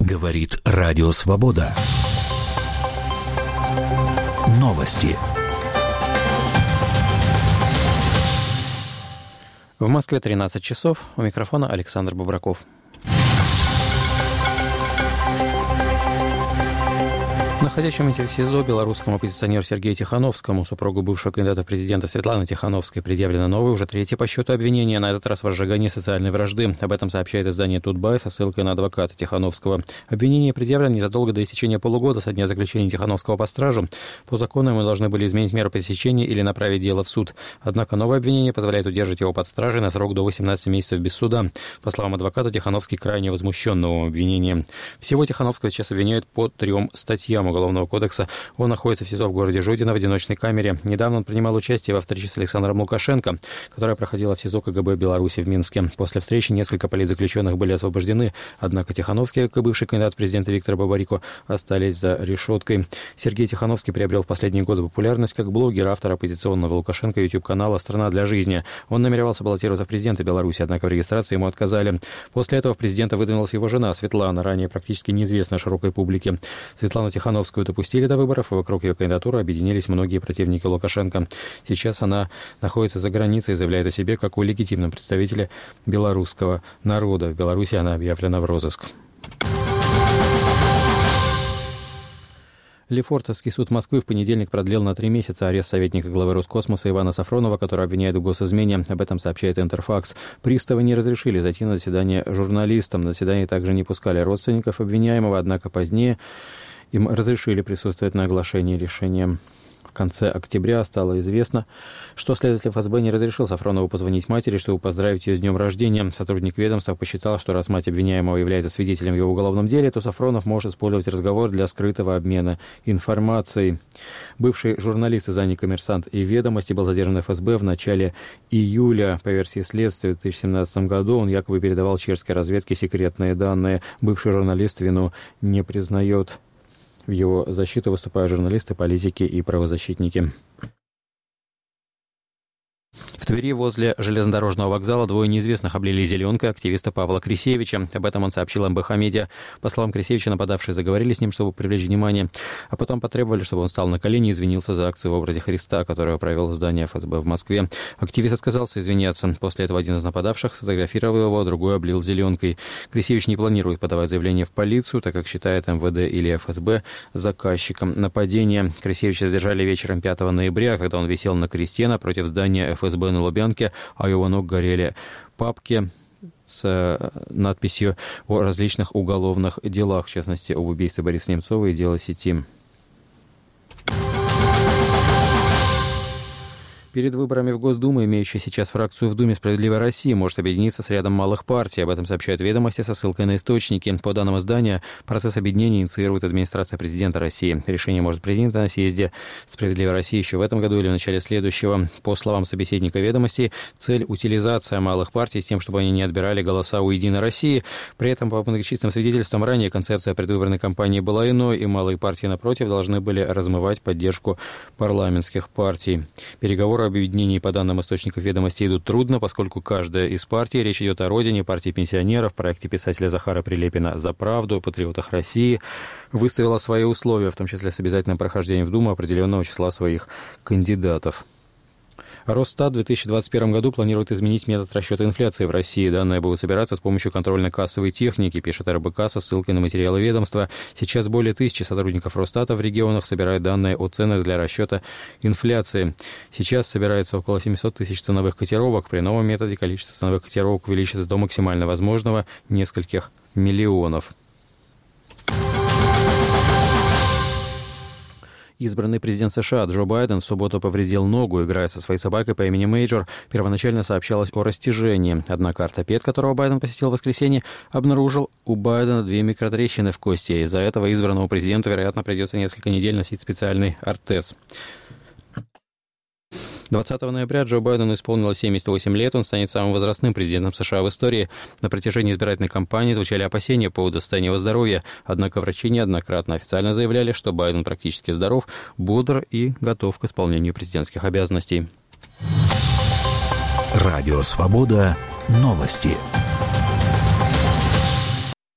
Говорит Радио Свобода. Новости. В Москве 13 часов. У микрофона Александр Бобраков. Находящемуся в СИЗО белорусскому оппозиционеру Сергею Тихановскому, супругу бывшего кандидата в президенты Светланы Тихановской, предъявлено новое, уже третье по счету обвинение, на этот раз в разжигании социальной вражды. Об этом сообщает издание «Тутбай» со ссылкой на адвоката Тихановского. Обвинение предъявлено незадолго до истечения полугода со дня заключения Тихановского под стражу. По закону ему должны были изменить меру пресечения или направить дело в суд. Однако новое обвинение позволяет удержать его под стражей на срок до 18 месяцев без суда. По словам адвоката, Тихановский крайне возмущен новым обвинением. Всего Тихановского сейчас обвиняют по 3 статьям Уголовного кодекса. Он находится в СИЗО в городе Жодино в одиночной камере. Недавно он принимал участие во встрече с Александром Лукашенко, которая проходила в СИЗО КГБ Беларуси в Минске. После встречи несколько политзаключенных были освобождены, однако Тихановский, как и бывший кандидат в президенты Виктор Бабарико, остались за решеткой. Сергей Тихановский приобрел в последние годы популярность как блогер, автор оппозиционного Лукашенко YouTube-канала «Страна для жизни». Он намеревался баллотироваться в президенты Беларуси, однако в регистрации ему отказали. После этого в президента выдвинулась его жена Светлана, ранее практически неизвестная широкой публике. Светлану Тихановскую допустили до выборов, и вокруг ее кандидатуры объединились многие противники Лукашенко. Сейчас она находится за границей и заявляет о себе как о легитимном представителе белорусского народа. В Беларуси она объявлена в розыск. Лефортовский суд Москвы в понедельник продлил на 3 месяца арест советника главы Роскосмоса Ивана Сафронова, который обвиняют в госизмене. Об этом сообщает Интерфакс. Приставы не разрешили зайти на заседание журналистам. На заседание также не пускали родственников обвиняемого, однако позднее им разрешили присутствовать на оглашении решения. В конце октября стало известно, что следователь ФСБ не разрешил Сафронову позвонить матери, чтобы поздравить ее с днем рождения. Сотрудник ведомства посчитал, что раз мать обвиняемого является свидетелем в его уголовном деле, то Сафронов может использовать разговор для скрытого обмена информацией. Бывший журналист издания «Коммерсант» и «Ведомости» был задержан ФСБ в начале июля. По версии следствия, в 2017 году он якобы передавал чешской разведке секретные данные. Бывший журналист вину не признает. В его защиту выступают журналисты, политики и правозащитники. В Твери возле железнодорожного вокзала 2 неизвестных облили зеленкой активиста Павла Крисевича. Об этом он сообщил МБХ Медиа. По словам Крисевича, нападавшие заговорили с ним, чтобы привлечь внимание, а потом потребовали, чтобы он встал на колени и извинился за акцию в образе Христа, которую провел здание ФСБ в Москве. Активист отказался извиняться. После этого один из нападавших сфотографировал его, другой облил зеленкой. Крисевич не планирует подавать заявление в полицию, так как считает МВД или ФСБ заказчиком нападения. Крисевича задержали вечером 5 ноября, когда он висел на кресте напротив здания ФСБ на Лубянке, а у его ног горели папки с надписью о различных уголовных делах, в частности, об убийстве Бориса Немцова и дело сети. Перед выборами в Госдуму, имеющая сейчас фракцию в Думе «Справедливая Россия», может объединиться с рядом малых партий. Об этом сообщают «Ведомости» со ссылкой на источники. По данным издания, процесс объединения инициирует администрация президента России. Решение может принято на съезде «Справедливой России» еще в этом году или в начале следующего. По словам собеседника «Ведомостей», цель – утилизация малых партий с тем, чтобы они не отбирали голоса у «Единой России». При этом, по многочисленным свидетельствам, ранее концепция предвыборной кампании была иной, и малые партии, напротив, должны были размывать поддержку парламентских партий. Переговоры об объединении, по данным источников «Ведомостей», идут трудно, поскольку каждая из партий, речь идет о «Родине», партии пенсионеров, проекте писателя Захара Прилепина «За правду», «Патриотах России», выставила свои условия, в том числе с обязательным прохождением в Думу определенного числа своих кандидатов. Росстат в 2021 году планирует изменить метод расчета инфляции в России. Данные будут собираться с помощью контрольно-кассовой техники, пишет РБК со ссылкой на материалы ведомства. Сейчас более 1000 сотрудников Росстата в регионах собирают данные о ценах для расчета инфляции. Сейчас собирается около 700 тысяч ценовых котировок. При новом методе количество ценовых котировок увеличится до максимально возможного нескольких миллионов. Избранный президент США Джо Байден в субботу повредил ногу, играя со своей собакой по имени Мейджор. Первоначально сообщалось о растяжении. Однако ортопед, которого Байден посетил в воскресенье, обнаружил у Байдена 2 микротрещины в кости. Из-за этого избранному президенту, вероятно, придется несколько недель носить специальный ортез. 20 ноября Джо Байдену исполнилось 78 лет. Он станет самым возрастным президентом США в истории. На протяжении избирательной кампании звучали опасения по поводу состояния его здоровья. Однако врачи неоднократно официально заявляли, что Байден практически здоров, бодр и готов к исполнению президентских обязанностей. Радио «Свобода». Новости.